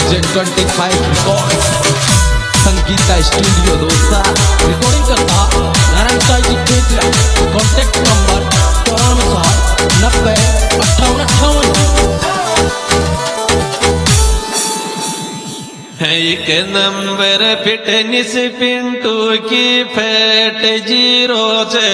Z25 Records Sangeeta studio दोसा recording करता नारायण साई जी केतला कॉन्टैक्ट नंबर 949058 एक नंबर फिटनेस पिंटू की फैट जीरो से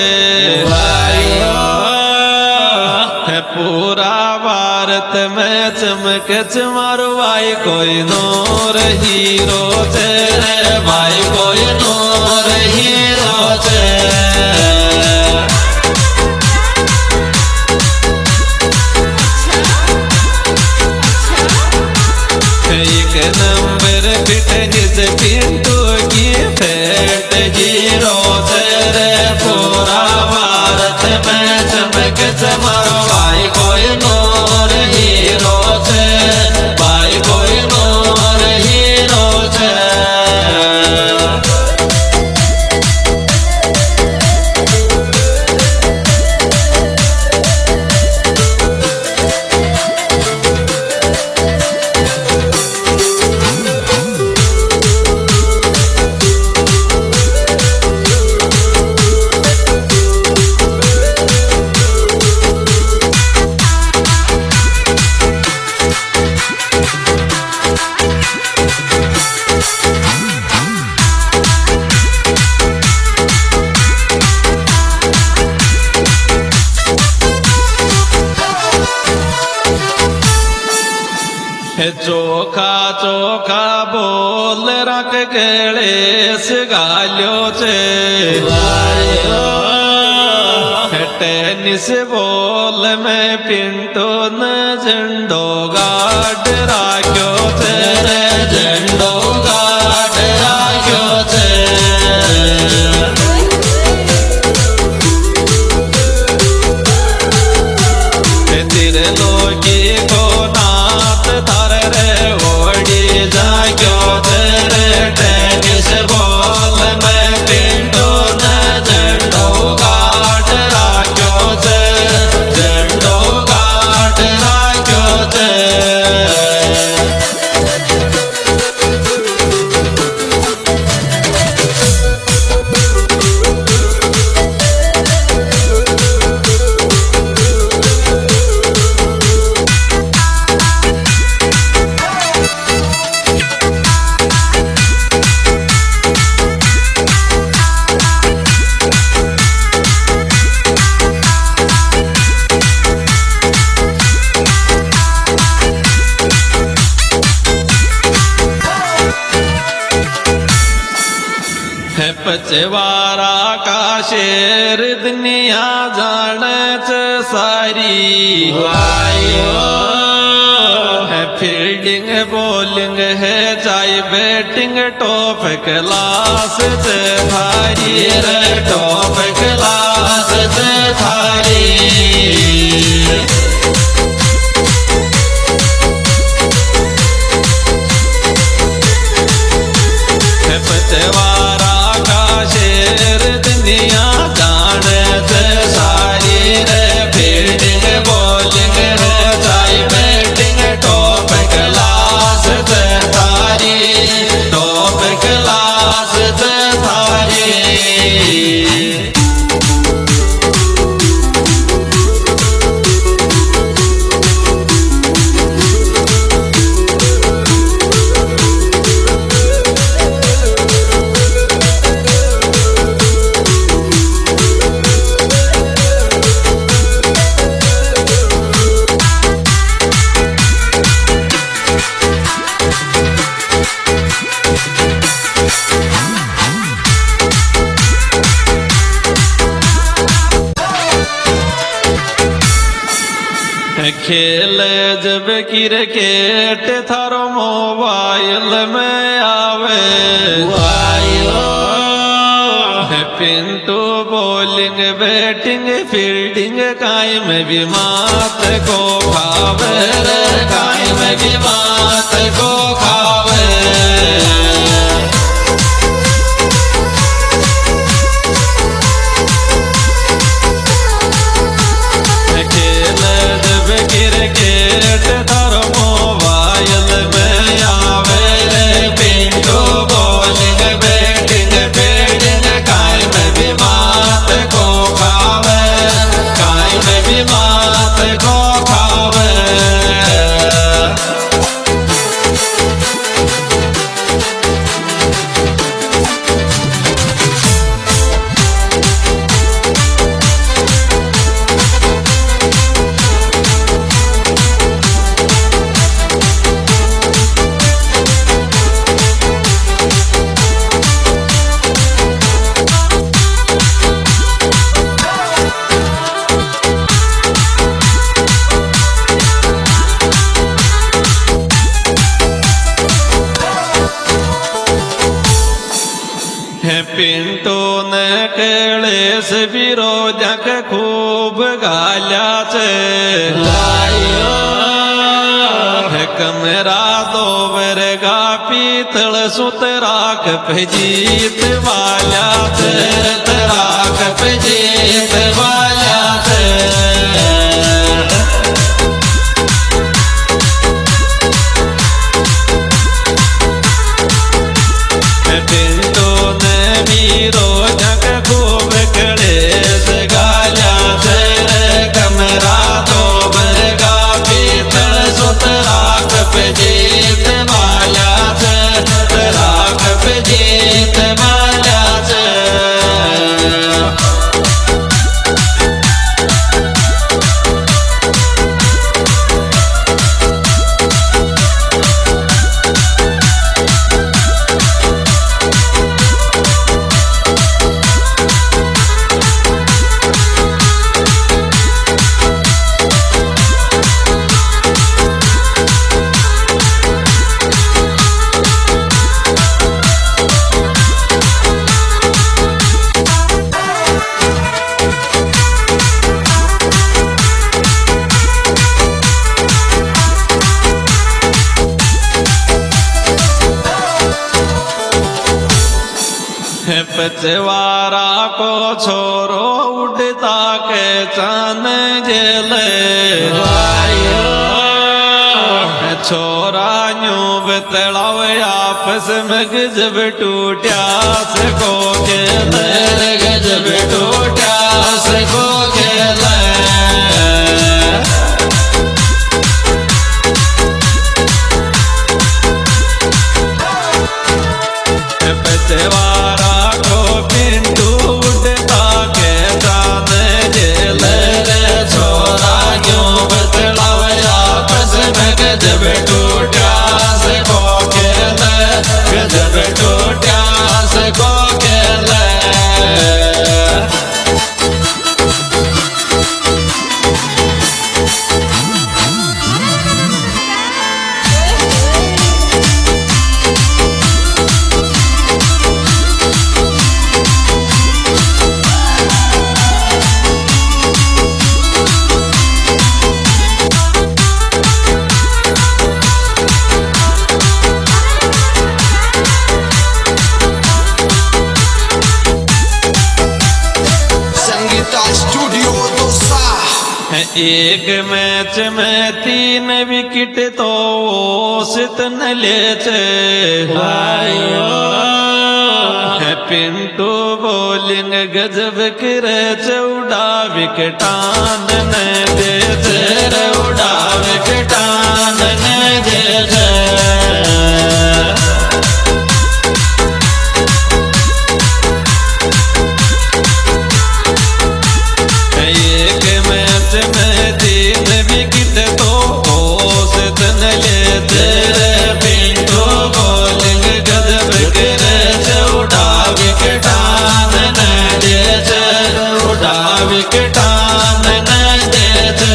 पूरा भारत में चमक चमरवाई कोई नूर हीरो से भाई कोई नूर हीरो से एक नंबर फिटनेस पिंटू की फैट हीरो से पूरा भारत में चमक चमरवाई कोई नूर हीरो से भाई कोई नूर हीरो से चोखा चोखा बोल रख गणेश गालियों से टेनिस बॉल में पिंटो न झंडो गाड़ राख्यो से झंडो गाड़ राख्यो से तेरे लोगी को नाथ धर रे ओडी जाग्यो तेरे टेनिस बॉल में पिंटो न झंडो गाड़ राख्यो से झंडो गाड़ राख्यो से पचवारा का शेर दुनिया जाने सारी है फील्डिंग बॉलिंग है चाहे बैटिंग टॉप क्लास से थारी रे टॉप क्लास से थारी पचवारा शेर दुनिया जाने से सारी रे फील्डिंग बॉलिंग रे चाहे बैटिंग टॉप क्लास से थारी टॉप क्लास से थारी खेल जब क्रिकेट थारो मोबाइल में आवे पिंटू बॉलिंग बैटिंग फील्डिंग काई में भी मात को खावे काई में भी मात को खावे क्रिकेट थारो मोबाइल में आवे विरोधक खूब गाल्याचे कमरा दो वर्गा पीतळ सुतराक फजीत वाल्याचे तराक फजीत वाल्याचे पिंटू ने विरोधक खूब कलेश गाल्याचे कमरा दो वर्गा पीतळ सुतराक फजीत वाल्याचे तराक फजीत वाल्याचे पचवारा को छोरो उड़ता के चान जेले छोरा यूं बतलाव आपस में गजब टूटा सको खेले गजब टूटा सको खेले पचवारा को पिंटू उड़ता के चांद जेले छोरा क्यों बतलाव आपस में गजब टूटा सको खेले गजब टूटा सको खेले एक मैच में 3 विकेट तो औसत न लेते पिंटू बॉलिंग गजब करे चौड़ा विकेटान न देते उड़ा विकेटान न देते में 3 विकेट तो औसत न लेते पिंटू बॉलिंग गजब करे चौड़ा विकेटान न देते उड़ा विकेटान न देते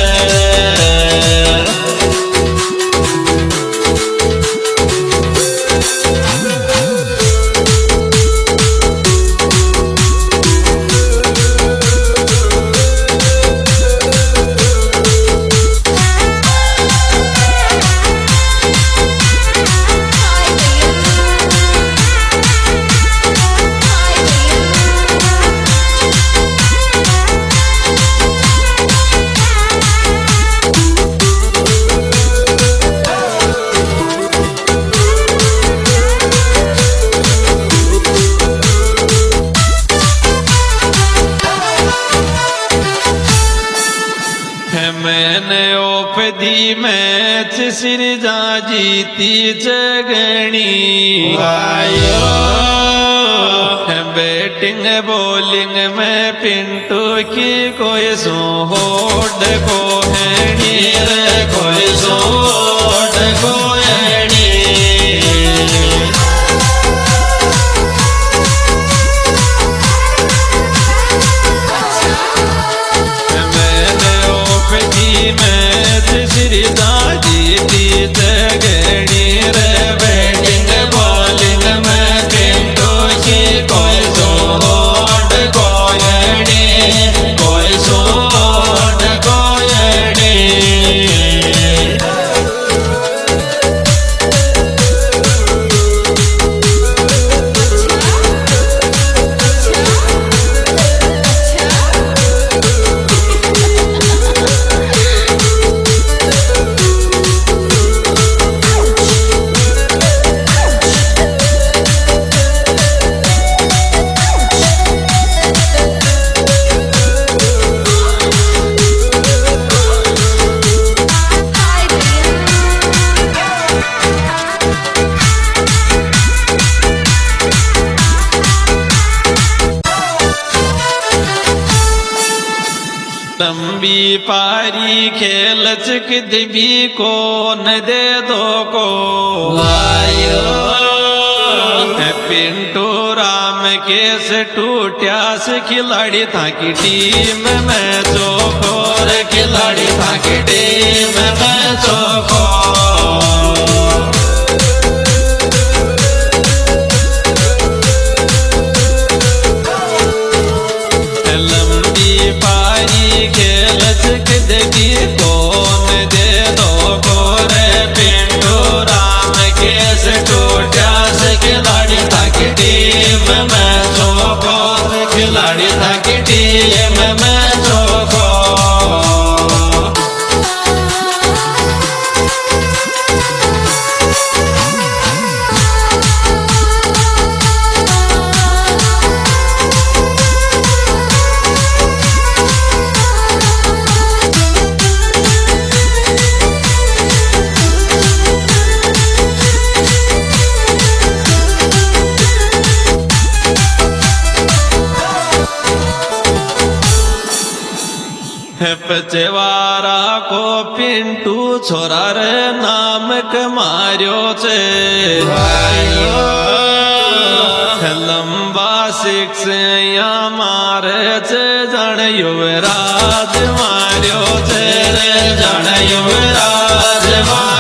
मैंने ओपदी मैच सिरजा जीती जगनी बैटिंग बॉलिंग में पिंटू की कोई सो होड़ को हैनी रे कोई सो होड़ को हैनी मैच सिरदा जीती जगनी रे बैटिंग बॉलिंग में पिंटू की कोई जोड़ कोयड़ी भी कौन दे दो को आयो पिंटू राम केस टूटिया से खिलाड़ी था की टीम में चौकोर खिलाड़ी था की टीम में चौकोर लंबी पारी खेल देखी कौन दे दो गोरे पिंटू राम केस टूटा से खिलाड़ी था की टीम में चौकोर खिलाड़ी था की टीम में चौकोर पचवारा को पिंटू छोरा रे नाम के मार्यो छे लंबा सिक्स या मारे छे जण युवराज मार्यो छे रे जण युवराज